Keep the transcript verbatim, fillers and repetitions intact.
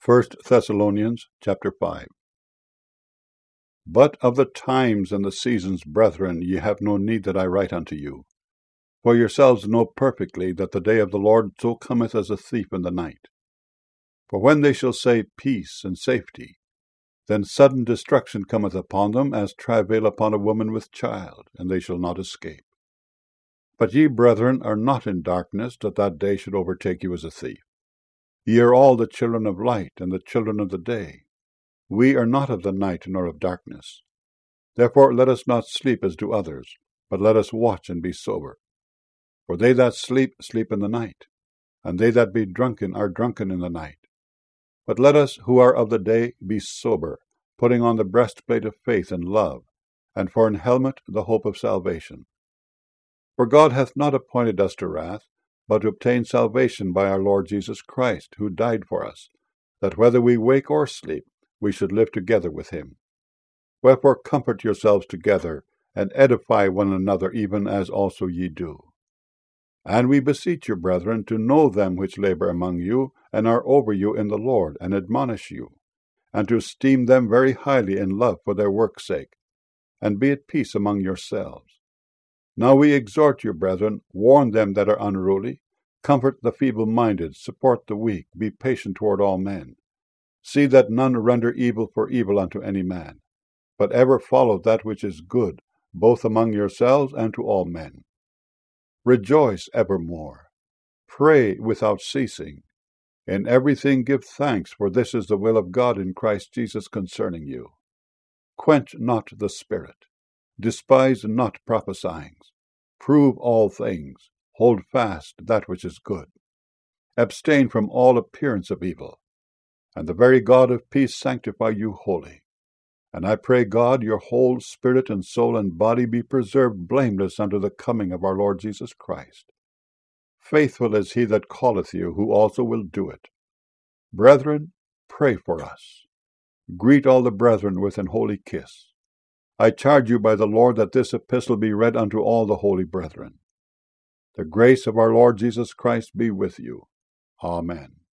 First Thessalonians chapter five. But of the times and the seasons, brethren, ye have no need that I write unto you. For yourselves know perfectly that the day of the Lord so cometh as a thief in the night. For when they shall say peace and safety, then sudden destruction cometh upon them, as travail upon a woman with child, and they shall not escape. But ye, brethren, are not in darkness, that that day should overtake you as a thief. Ye are all the children of light, and the children of the day. We are not of the night, nor of darkness. Therefore let us not sleep as do others, but let us watch and be sober. For they that sleep, sleep in the night, and they that be drunken are drunken in the night. But let us who are of the day be sober, putting on the breastplate of faith and love, and for an helmet the hope of salvation. For God hath not appointed us to wrath, but to obtain salvation by our Lord Jesus Christ, who died for us, that whether we wake or sleep, we should live together with him. Wherefore comfort yourselves together, and edify one another, even as also ye do. And we beseech you, brethren, to know them which labor among you, and are over you in the Lord, and admonish you, and to esteem them very highly in love for their work's sake, and be at peace among yourselves. Now we exhort you, brethren, warn them that are unruly, comfort the feeble-minded, support the weak, be patient toward all men. See that none render evil for evil unto any man, but ever follow that which is good, both among yourselves and to all men. Rejoice evermore. Pray without ceasing. In everything give thanks, for this is the will of God in Christ Jesus concerning you. Quench not the spirit. Despise not prophesying. Prove all things. Hold fast that which is good. Abstain from all appearance of evil. And the very God of peace sanctify you wholly. And I pray God your whole spirit and soul and body be preserved blameless unto the coming of our Lord Jesus Christ. Faithful is he that calleth you, who also will do it. Brethren, pray for us. Greet all the brethren with an holy kiss. I charge you by the Lord that this epistle be read unto all the holy brethren. The grace of our Lord Jesus Christ be with you. Amen.